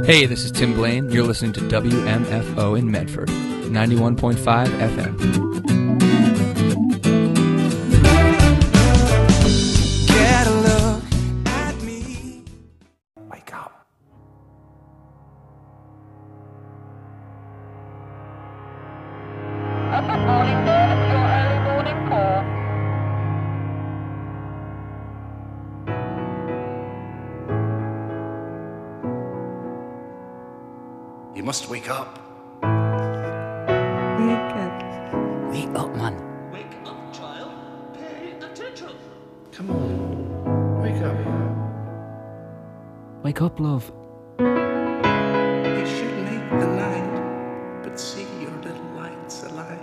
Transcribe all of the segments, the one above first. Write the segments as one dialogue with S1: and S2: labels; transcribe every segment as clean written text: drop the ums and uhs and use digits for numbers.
S1: Hey, this is Tim Blaine. You're listening to WMFO in Medford, 91.5 FM.
S2: Get a look at me. Wake up.
S3: Up and morning, Dave. Your early morning call.
S4: You must wake up.
S5: Wake up, man.
S6: Wake up, child. Pay attention.
S4: Come on. Wake up.
S5: Wake up, love.
S4: You should make the night, but see your little lights alive.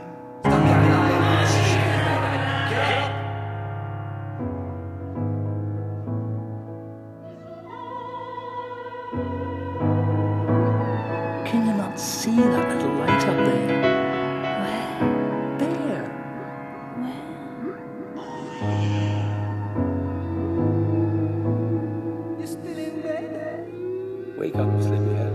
S5: Can you not see that little light up there? There.
S2: You're still in bed.
S4: Wake up, sleepyhead.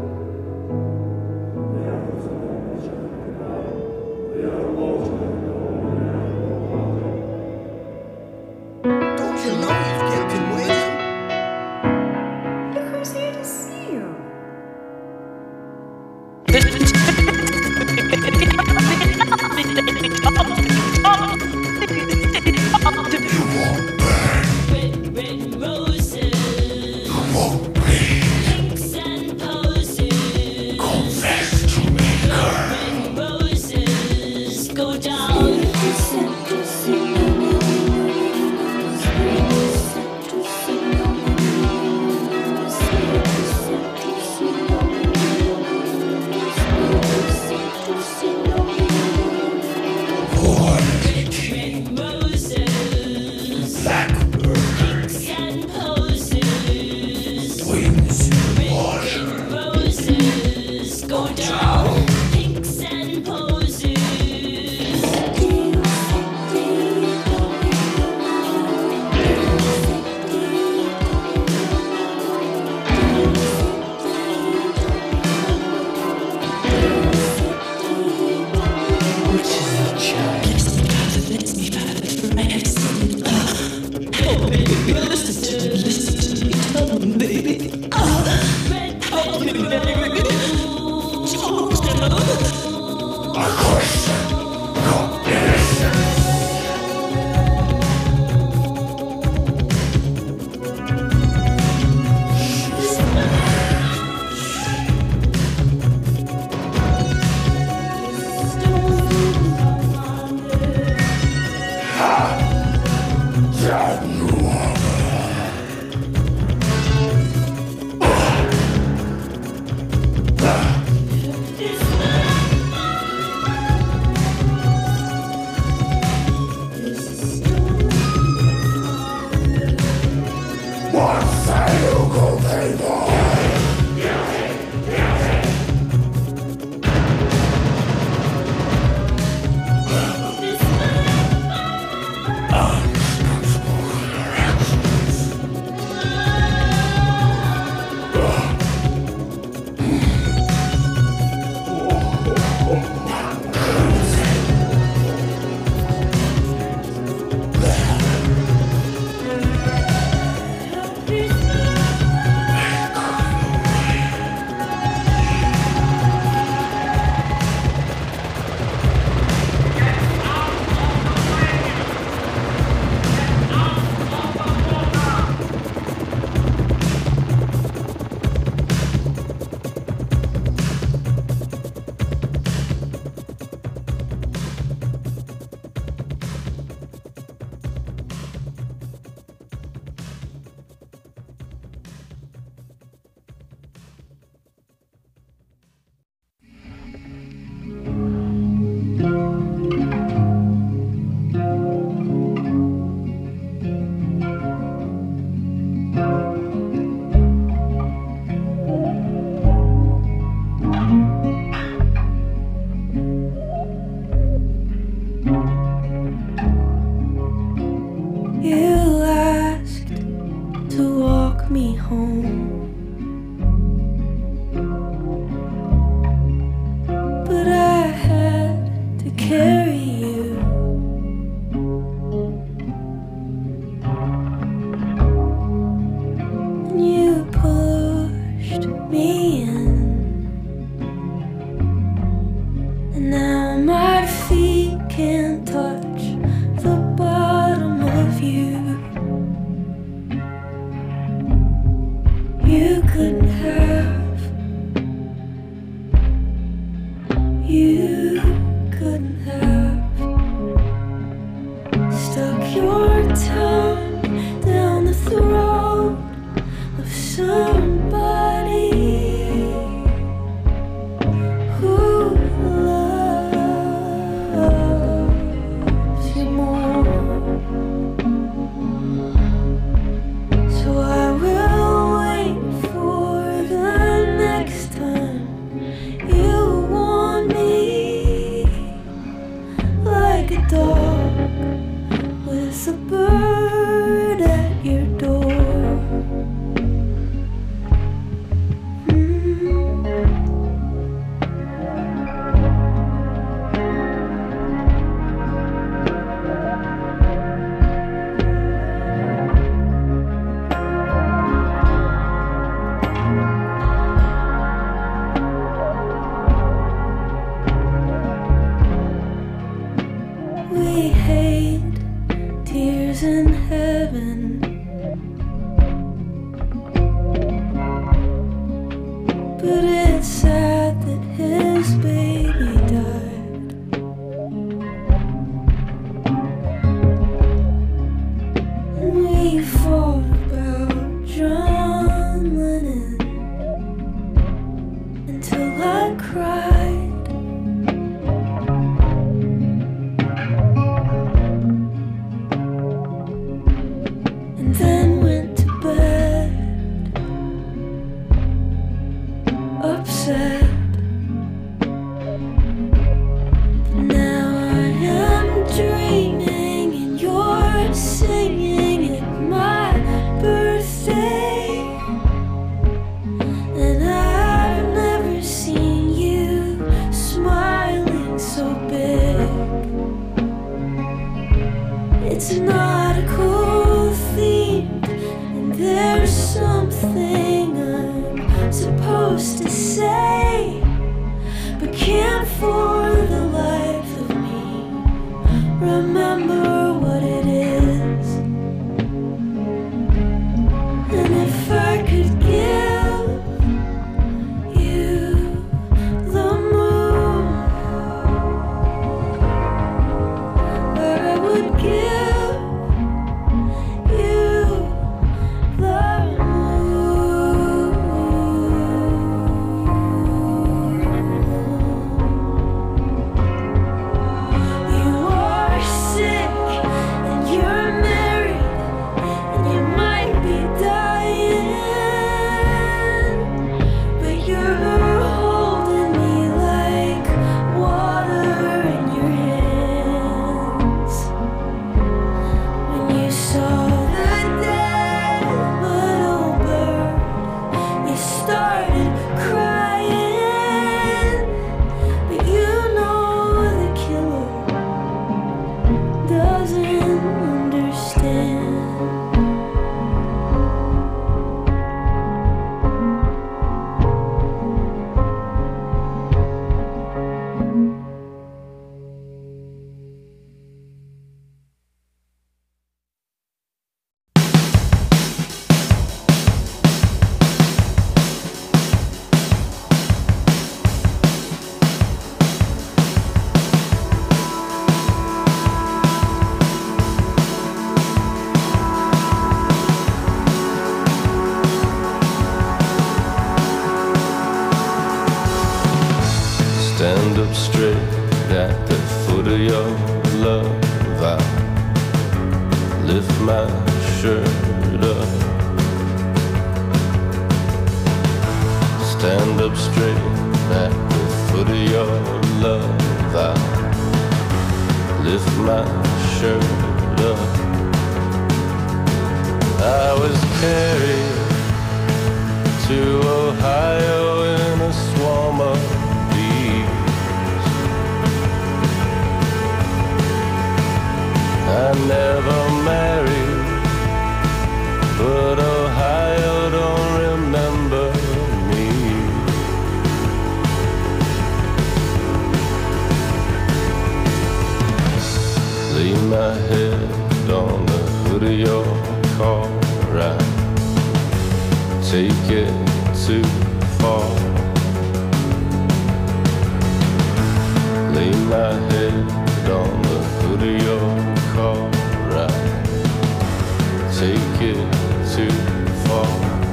S2: Don't you know you've kept him waiting?
S7: Look who's here to see you.
S8: Red roses, pinks and posies.
S4: Confess to me, girl.
S8: Red roses go down. Red roses, pinks and posies.
S4: Wings.
S8: Red roses go down. Pinks and posies. You couldn't have. You couldn't have stuck your tongue down the throat of somebody who loves you more. So I will wait for the next time you want me, like a dog with a bird at your door. We hate tears in heaven. But it's sad that his baby died. And we fought about John Lennon until I cried. And then went to bed upset. But now I am dreaming and you're singing at my birthday. And I've never seen you smiling so big. It's not a cool theme, and there's something I'm supposed to say, but can't for the life of me remember what it is. And if I could give you the moon, I would give you the moon. You are sick and you're married and you might be dying, but you're holding me like water in your hands. When you saw the dead little bird, you started crying, but you know the killer doesn't understand.
S9: Stand up straight at the foot of your love. I lift my shirt up. Stand up straight at the foot of your love. I lift my shirt up. I was carried to Ohio in a swarm of bees. I never married, but Ohio don't remember me. Lay my head on the hood of your car, I take it too far. Lay my head on the hood of your car, I take it too far.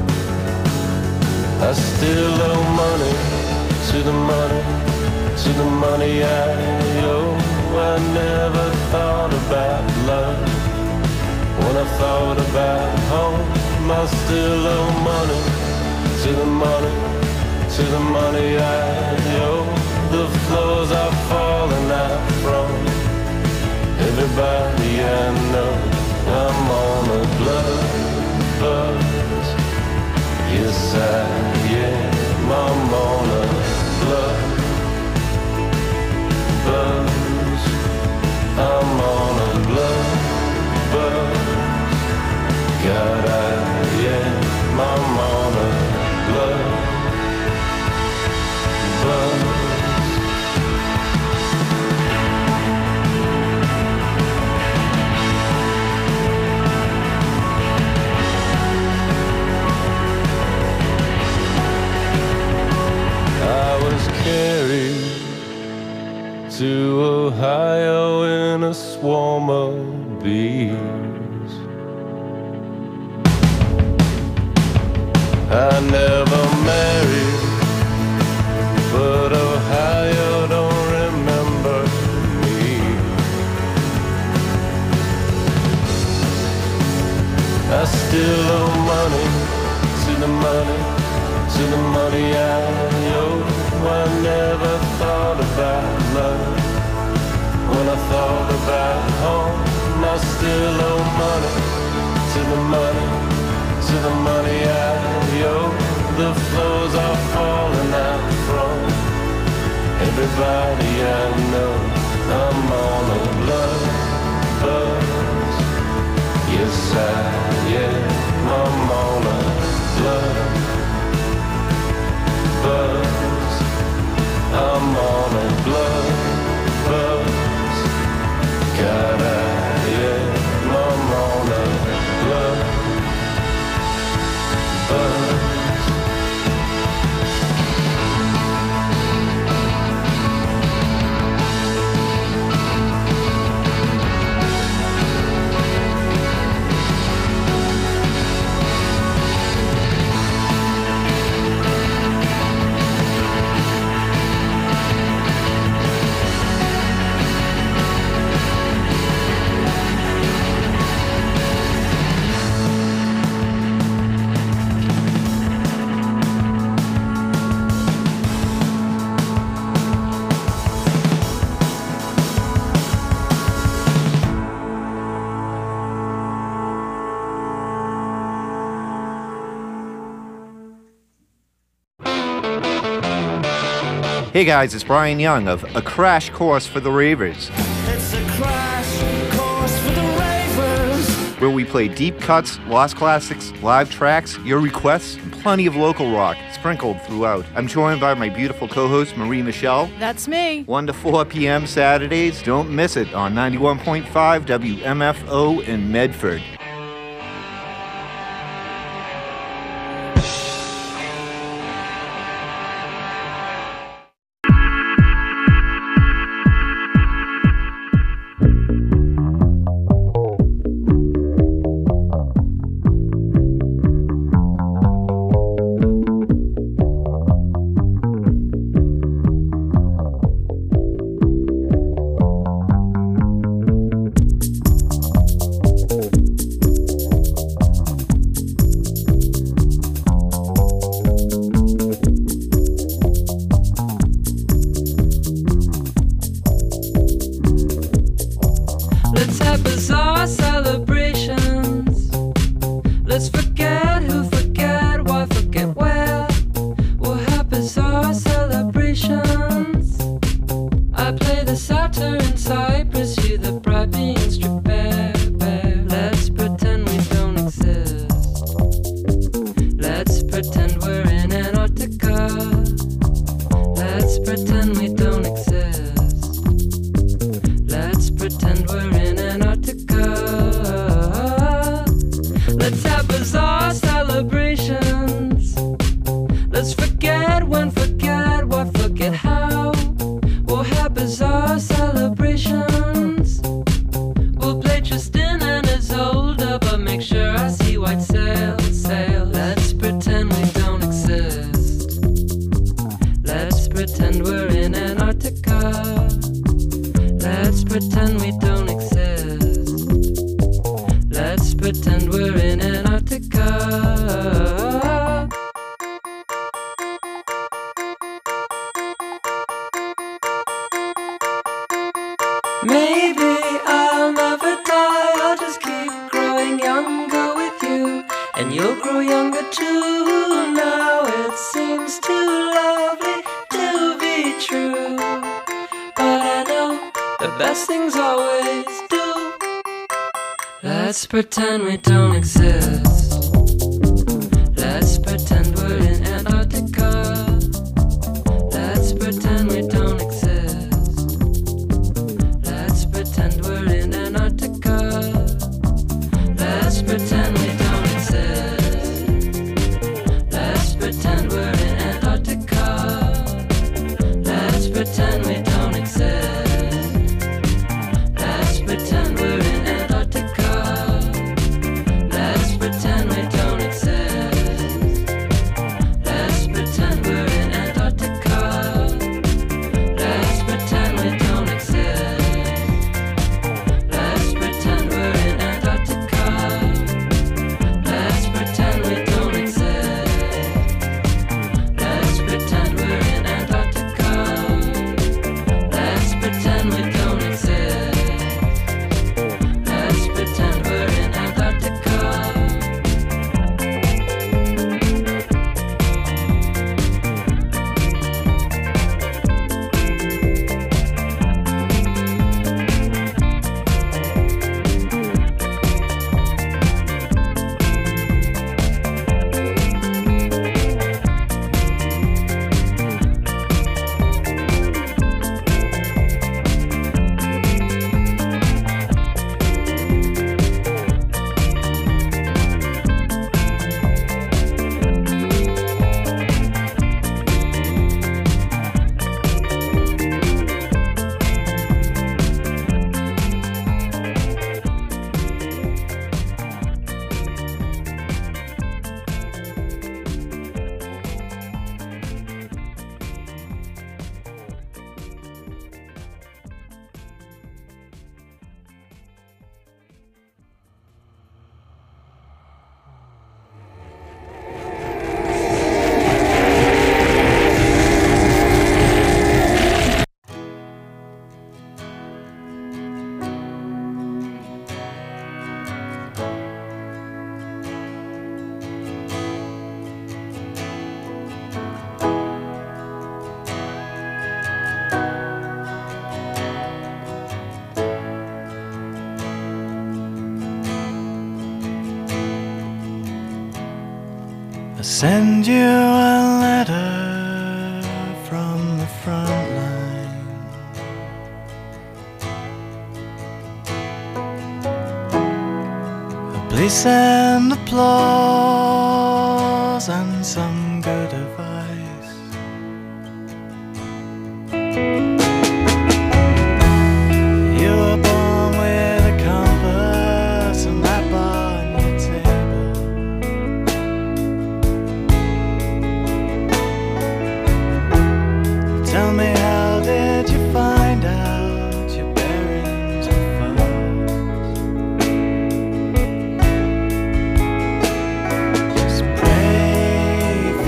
S9: I still owe money to the money, to the money I owe. I never thought about love when I thought about home. I still owe money to the money, to the money I owe. The floors are falling out from everybody I know. I'm on a blood buzz. Yes, I am. I'm on a blood buzz. I'm on a blood buzz. God, I am. I'm on a blood buzz. Carried to Ohio in a swarm of bees. I never married, but Ohio don't remember me. I still owe money to the money, to the money I owe. I never thought about love when I thought about home. I still owe money to the money, to the money I owe. The floors are falling out from everybody I know. I'm on a blood buzz. Yes, I am. I'm on a blood buzz. I'm on a blood buzz. God, I am. I'm on a blood buzz.
S10: Hey guys, it's Brian Young of A Crash Course for the Ravers.
S11: It's a crash course for the Ravers,
S10: where we play deep cuts, lost classics, live tracks, your requests, and plenty of local rock sprinkled throughout. I'm joined by my beautiful co-host, Marie Michelle.
S12: That's me.
S10: 1 to 4 p.m. Saturdays. Don't miss it on 91.5 WMFO in Medford.
S8: Let's have bizarre celebrations. Let's forget when, forget what, forget how. We'll have bizarre celebrations. We'll play Tristan and Isolde, but make sure I see white sail, sail. Let's pretend we don't exist. Let's pretend we're in Antarctica. Let's pretend we don't exist. Let's pretend we're in Antarctica. Maybe I'll never die, I'll just keep growing younger with you, and you'll grow younger too. Now it seems too lovely to be true, but I know the best things always do. Let's pretend we don't exist. Let's pretend we're in Antarctica. Let's pretend we don't exist. Let's pretend we're in Antarctica. Let's pretend we don't exist. Let's pretend we're in Antarctica. Let's pretend we don't exist. Let's pretend we're in Antarctica. Let's pretend we don't exist. Let's pretend we're in Antarctica. Let's pretend we don't exist. Let's pretend we're in Antarctica. Let's pretend we don't exist. Let's pretend we're in Antarctica. Let's pretend we don't exist. Let's pretend we're in Antarctica.
S11: Send you a letter from the front line. Please send applause and some good advice. You were born with a compass and that bar on your table. Tell me, how did you find out your bearings were false? Just pray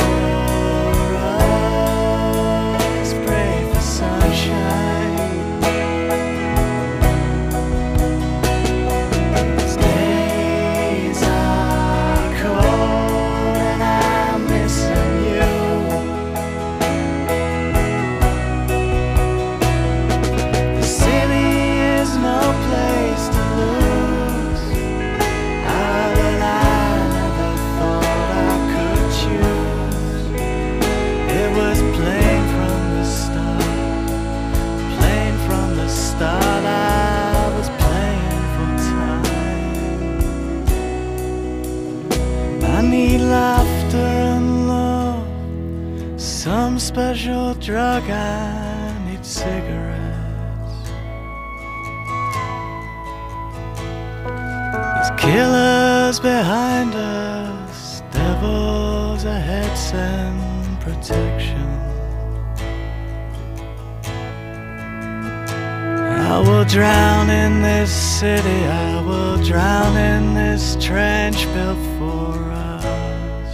S11: special drug, I need cigarettes. There's killers behind us, devils ahead, send protection. I will drown in this city, I will drown in this trench built for us.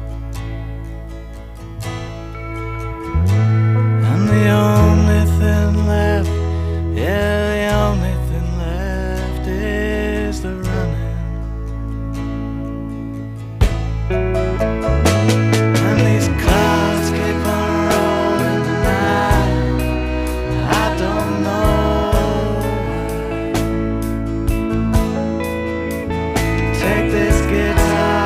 S11: And the only thing left, yeah, the only thing left is the running. And these clouds keep on rolling and I don't know. Take this guitar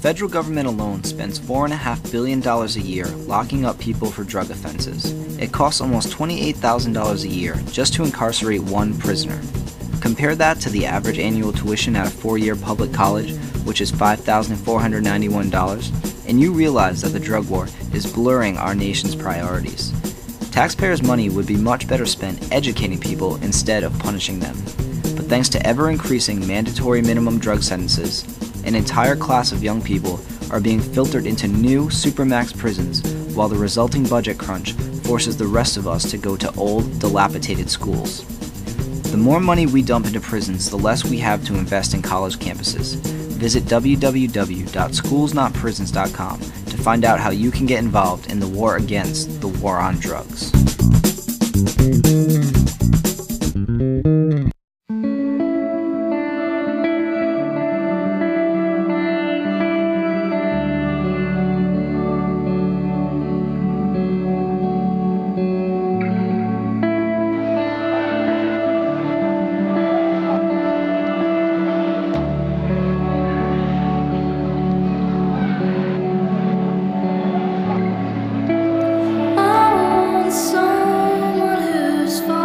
S12: federal government alone spends $4.5 billion a year locking up people for drug offenses. It costs almost $28,000 a year just to incarcerate one prisoner. Compare that to the average annual tuition at a 4-year public college, which is $5,491, and you realize that the drug war is blurring our nation's priorities. Taxpayers' money would be much better spent educating people instead of punishing them. But thanks to ever-increasing mandatory minimum drug sentences, an entire class of young people are being filtered into new supermax prisons, while the resulting budget crunch forces the rest of us to go to old, dilapidated schools. The more money we dump into prisons, the less we have to invest in college campuses. Visit www.schoolsnotprisons.com to find out how you can get involved in the war against the war on drugs.
S7: Someone who's far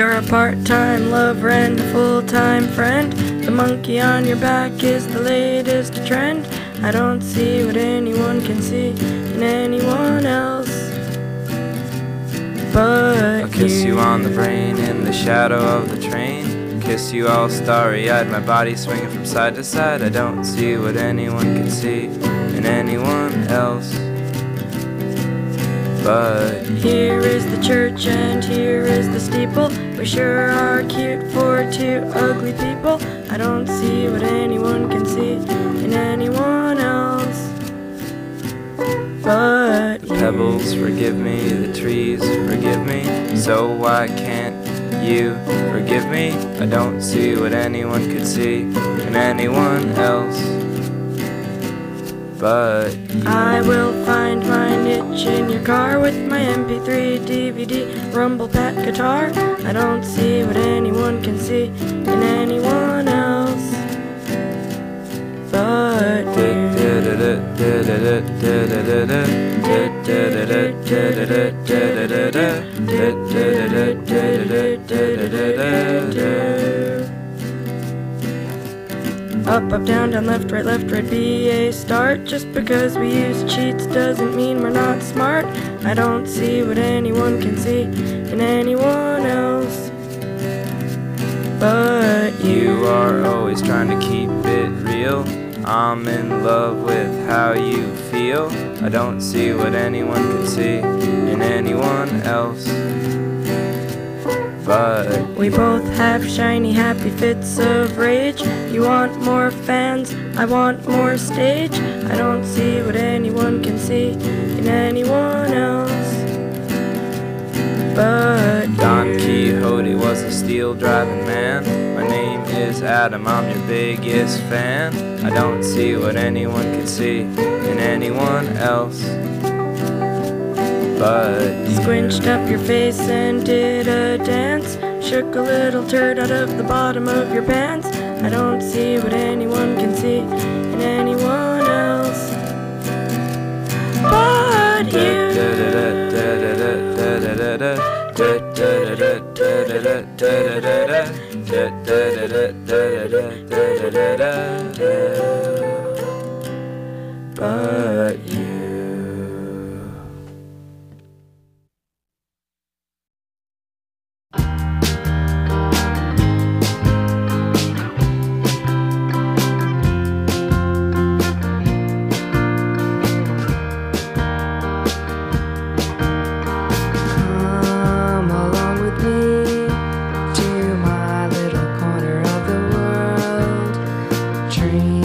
S13: You're a part-time lover and a full-time friend. The monkey on your back is the latest trend. I don't see what anyone can see in anyone else but
S14: I'll kiss you on the brain in the shadow of the train. Kiss you all starry-eyed, my body swinging from side to side. I don't see what anyone can see in anyone else but
S13: here is the church and here is the steeple. We sure are cute for two ugly people. I don't see what anyone can see in anyone else but
S14: the pebbles forgive me, the trees forgive me. So why can't you forgive me? I don't see what anyone could see in anyone else but
S13: I will find my niche in your car with my MP3, DVD, rumble pack guitar. I don't see what anyone can see in anyone else but up, up, down, down, left, right, BA, start. Just because we use cheats doesn't mean we're not smart. I don't see what anyone can see in anyone else but
S14: you are always trying to keep it real. I'm in love with how you feel. I don't see what anyone can see in anyone else but
S13: we both have shiny, happy fits of rage. You want more fans, I want more stage. I don't see what anyone can see in anyone else but
S14: Don Quixote was a steel driving man. My name is Adam, I'm your biggest fan. I don't see what anyone can see in anyone else but
S13: squinched up your face and did a dance. Shook a little turd out of the bottom of your pants. I don't see what anyone can see in anyone else but you. But you.
S8: Dream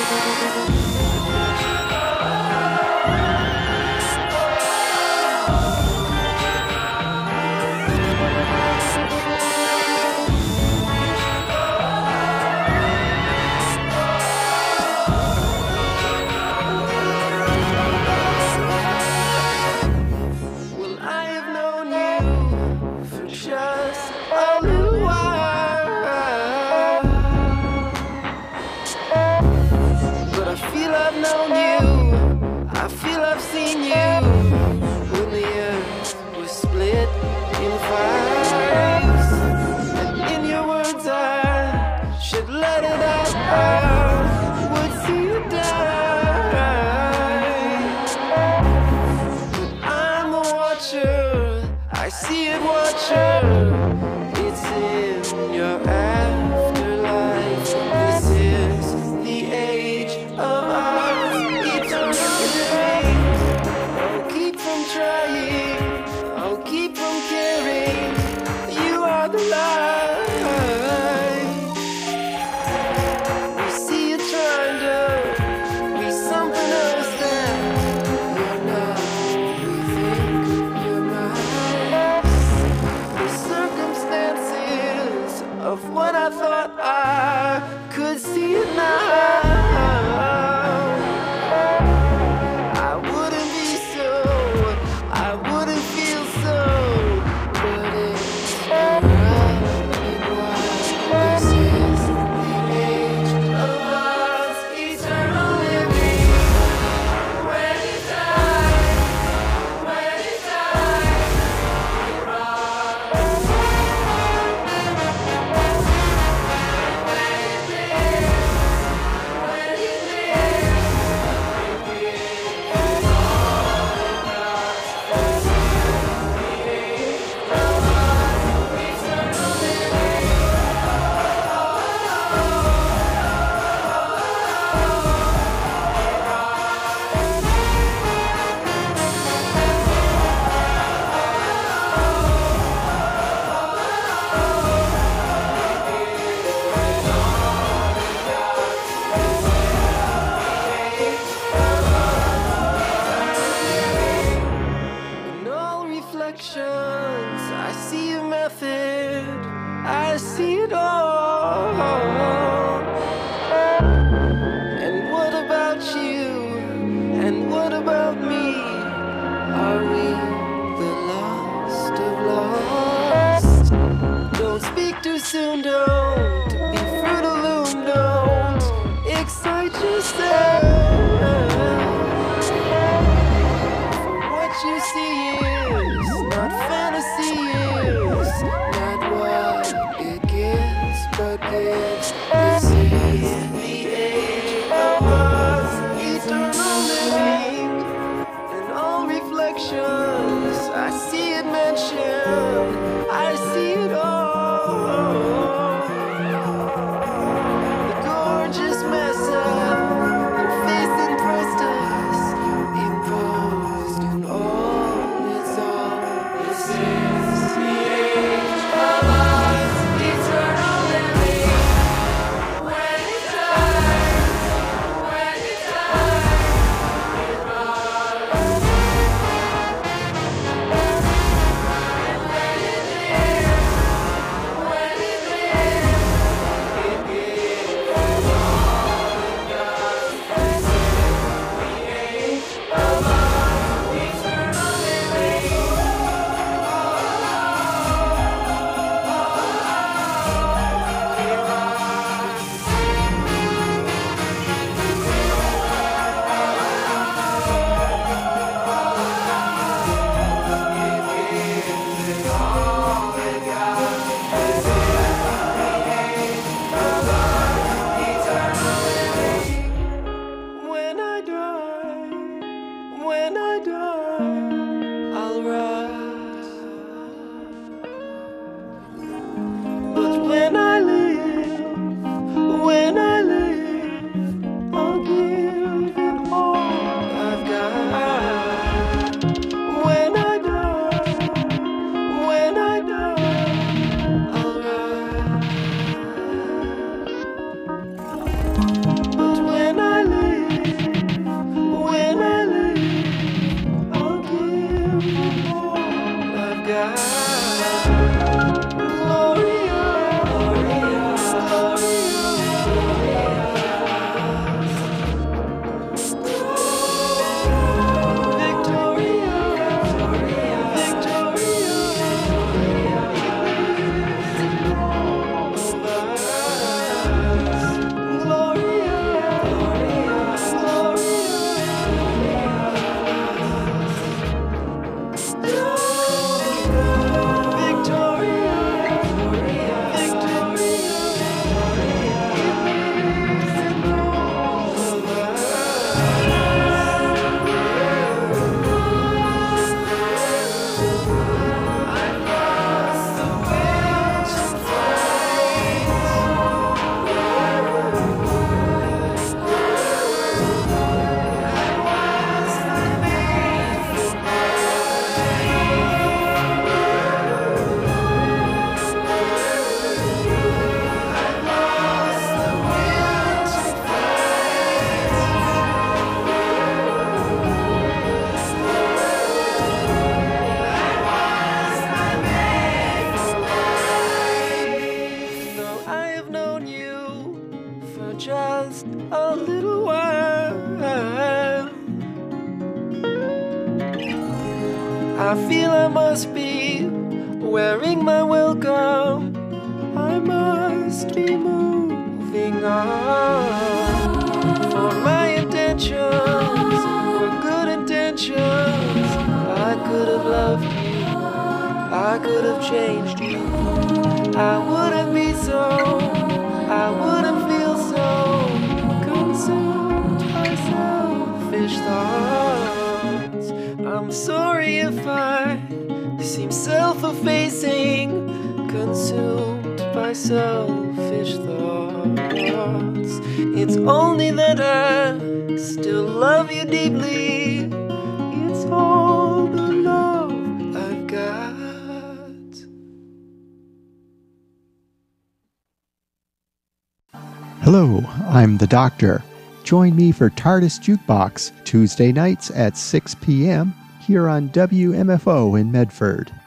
S15: When I
S11: known you for just a little while. I feel I must be wearing my welcome. I must be moving on. For my intentions were good intentions. I could have loved you, I could have changed you. I wouldn't be so, I wouldn't feel so consumed by selfish thoughts. I'm sorry if I seem self-effacing, consumed by selfish thoughts. It's only that I still love you deeply. It's all the love I've got.
S15: Hello, I'm the Doctor. Join me for TARDIS Jukebox Tuesday nights at 6 p.m. here on WMFO in Medford.